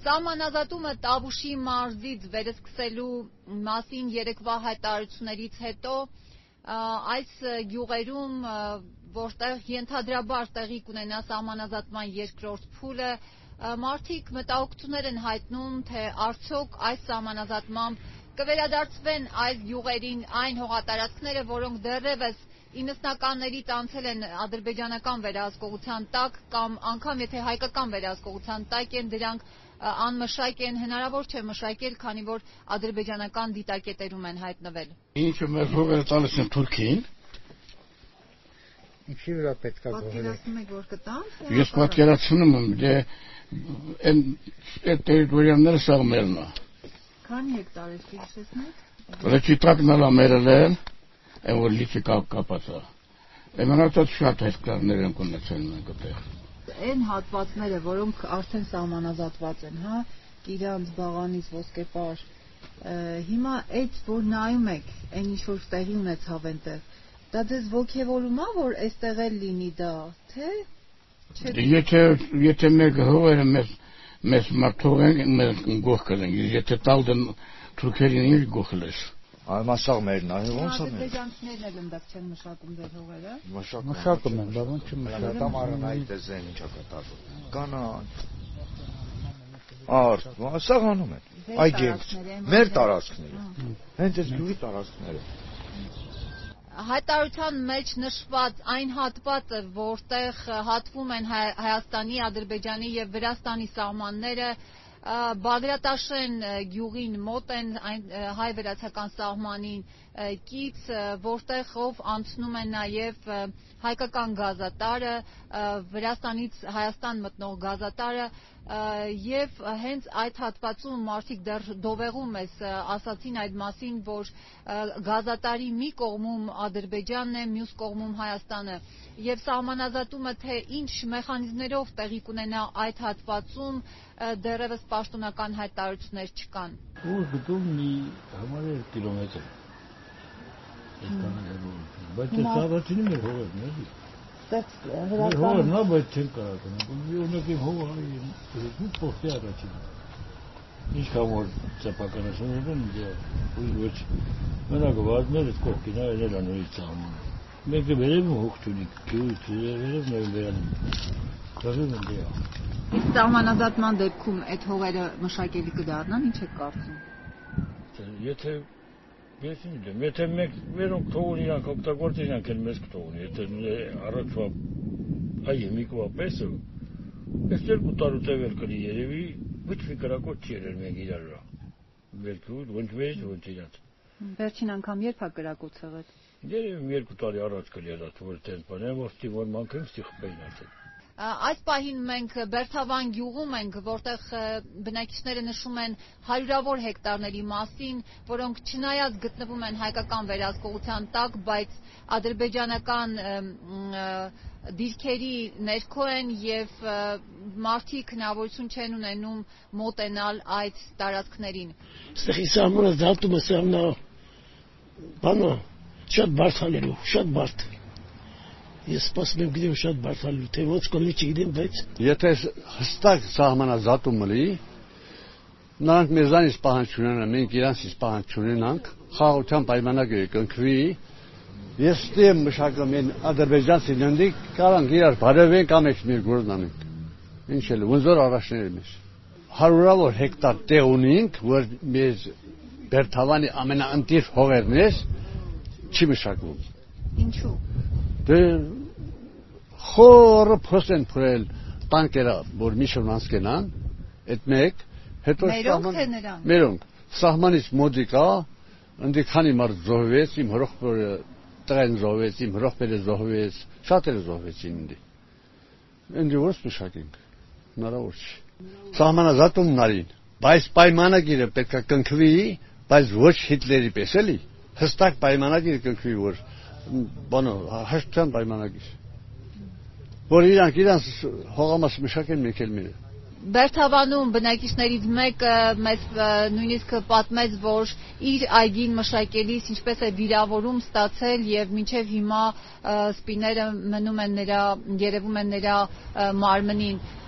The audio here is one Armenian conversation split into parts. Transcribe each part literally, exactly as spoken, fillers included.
Սահմանազատումը Տավուշի մարզից վերսկսելու մասին երեկվա հայտարարություններից հետո այս գյուղերում, որտեղ ենթադրաբար տեղի կունենա սահմանազատման երկրորդ փուլը, մարդիկ մտահոգություններ են հայտնում, թե արդյոք այս սահմանազատմամբ կվերադարձվեն այս գյուղերին այն հողատարածքները, որոնք դեռևս իննսնականներից անցել են ադրբեջանական վերահսկողության տակ կամ անգամ եթե հայկական վերահսկողության տակ են, դրանք անմշակ են, հնարավոր չէ մշակել, քանի որ ադրբեջանական դիտակետերում են հայտնվել։ Ինչը մեր հողերը տալիս են Թուրքիին։ Ինչի վրա պետք է գողել։ Պատկերացնում եք, որ կտան։ Ես պատկերացնում եմ, դե այն այդ տերիտորիաները սա մերն է։ Քանի հեկտար է հիշեցնեք։ Ռեչիտակն էլ մերել են, այն որ լիճի կապած է։ Էմանացած շատ հեկտարներ են ունեցել մենք այդտեղ։ Այն հատվածները, որոնք արդեն սահմանազատված են, հա, Կիրանց, Բաղանից, Ոսկեպար, հիմա այդ որ նայում եք, այն ինչ որ տեղի ունեցավ այնտեղ, դա դες ոգևորում է, որ այստեղ էլ լինի դա, թե Եթե եթե մեկ հողերը մեզ մեզ մարտող են, մեզ գող կլեն, եթե տալ դեն թուրքերին ինչ գողլես։ Այմասաղ մերն է, ոնց է։ Ադրբեջանցիներն էլ ընդդեմ չեն մշակում դեր հողերը։ Մշակում են, բայց ոնց չմշակում։ Դամարն այդ դեզեն ինչա կատարվում։ Կանան։ Արդ, սաղանում են։ Այգեքս, մեր տարածքները։ Հենց այս գյուղի տարածքները։ Հայտարարության մեջ նշված այն հատվածը, որտեղ հատվում են Հայաստանի, Ադրբեջանի եւ Վրաստանի սահմանները, Բագրատաշեն գյուղին մոտ են հայ-վրացական սահմանին կից, որտեղով անցնում է նաև հայկական գազատարը, Վրաստանից Հայաստան մտնող գազատարը, եւ հենց այդ հատվածում մարդիկ դեռ դովեղում ես ասացին այդ մասին, որ գազատարի մի կողմում Ադրբեջանն է, մյուս կողմում Հայաստանը, եւ սահմանազատումը թե ինչ մեխանիզմներով տեղի կունենա այդ հատվածում դեռևս պաշտոնական հայտարարություններ չկան։ Ու գտում մի համարյա կիլոմետր։ Բայց դա ցավացին մեր հողերն էլի։ Հողերն է, բայց չեն կարող կնան։ Մի օրինակ իմ հողը ու փոխի առաջին։ Ինչքան որ ծապականություններ են, ու ոչ մենակ վազներ այդ կողքին է ելել անորից ծաղմանը։ Մեկը վերև հող չունի, քյուց վերև նայում վերանում։ Կազում են դիա։ Իսկ սահմանազատման դեպքում այդ հողերը մշակելի կդառնան, ինչ եք կարծում։ Եթե ես ինձ եթե մեկ մերոնք թողուն իրանք օգտագործեն, իրանք էլ մեզ կթողουν, եթե առաջվա այ միկվա պես այս երկու տարուց էլ կլի երևի ոչ մի կրակոտ չի երել մենք իրար վրա։ Վերքու ոնց վեճ ոնց իրանք։ Վերջին անգամ երբ է կրակոտ եղել։ Երևի երկու տարի առաջ կլի էր այդ որ տես բան, որ ստի որ մանկեմ ստի խփեին ասել։ Այս պահին մենք Բերթավան գյուղում ենք, որտեղ բնակիչները նշում են հարյուրավոր հեկտարների մասին, որոնք չնայած գտնվում են հայկական վերահսկողության տակ, բայց ադրբեջանական դիրքերի ներքո են եւ մարդիկ հնարավորություն չեն ունենում մոտենալ այդ տարածքներին։ Ստեղի սահմանազատումը սահմանա բանա շատ բարդ հալելու, շատ բարդ։ Ես սպասում եմ գիտեմ շատ բարդ թե ոնց կլինի չգիտեմ, բայց եթե հստակ սահմանազատում լինի, նրանք մեզանից պահանջ չունենան, մենք իրանցից պահանջ չունենանք, խաղաղության պայմանագիրը կնքվի, ես ստեմ մշակում են ադրբեջանցի ննդիկ, կարանք իրար բարևեն կամ եք մեր գործ անենք։ Ինչ էլ ոնզոր առաջները մեզ։ Հարյուրավոր հեկտար տեղ ունենք, որ մեզ Բերթավանի ամենաընտիր հողերն է, չի մշակվում։ Ինչու։ Դե խորը փոսեն փրել տանկերը, որ միշտ անցկենան, այդ մեկ, հետո սահման մերոնք սահմանից մոդիկա, ընդ քանի մարդ զոհվեց, իմ հրոխբերը տրեն զոհվեց, իմ հրոխբերը զոհվեց, շատերը զոհվեցին ինձ։ Ինձ ո՞րս մշակենք, հնարավոր չի։ Սահմանազատումն արին, բայց պայմանագիրը պետք է կնքվի, բայց ոչ Հիտլերի պես էլի, հստակ պայմանագիրը կնքվի, որ բանո հաշտության պայմանագիր։ Որ իրանք իրանք հողամաս մշակեն մեկ էլ մերը։ Բերթավանում բնակիչներից մեկը մեզ նույնիսկ պատմեց, որ իր այգին մշակելիս ինչպես է վիրավորում ստացել եւ մինչեւ հիմա սպիները մնում են նրա, երևում են նրա մարմնին։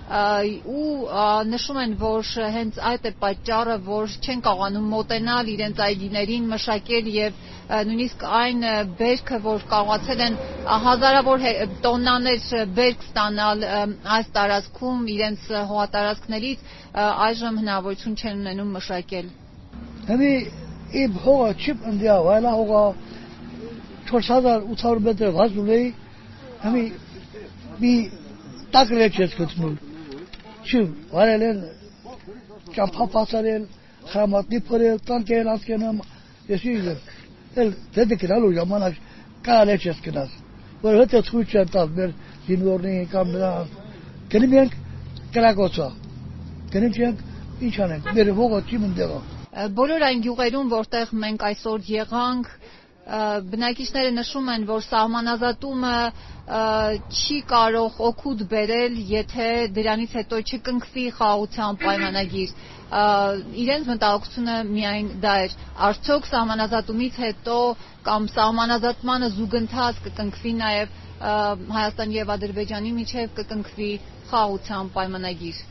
ու նշում են, որ հենց այդ է պատճառը, որ չեն կարողանում մոտենալ իրենց այգիներին, մշակել եւ նույնիսկ այն բերքը, որ կարողացել են հազարավոր տոննաներ բերք ստանալ այս տարածքում իրենց հողատարածքներից, այժմ հնարավորություն չեն ունենում մշակել։ Հəmi իմ հողը չիմ ընդիա, վայլա հողը չորս հազար ութ հարյուր մետր վազում էի, հəmi մի տակրեչ ես գտնում, չիմ վարել են, ճամփա պասարել, խրամատնի փորել, տանկել ասկենամ, ես իմ եմ, էլ դեպի կրալու ժամանակ կարեչ ես գնաս, որ հետը ցույց են տալ մեր զինվորներին կամ նրան, գնում ենք կրակոցա, գնում ենք ինչ անենք, մեր հողը չիմ ընդեղա։ Բոլոր այն գյուղերում, որտեղ մենք այսօր եղանք, բնակիչները նշում են, որ սահմանազատումը չի կարող օգուտ բերել, եթե դրանից հետո չկնքվի խաղաղության պայմանագիր։ Իրենց մտահոգությունը միայն դա էր, արդյոք սահմանազատումից հետո կամ սահմանազատմանը զուգընթաց կկնքվի նաև Հայաստանի եւ Ադրբեջանի միջև կկնքվի խաղաղության պայմանագիր։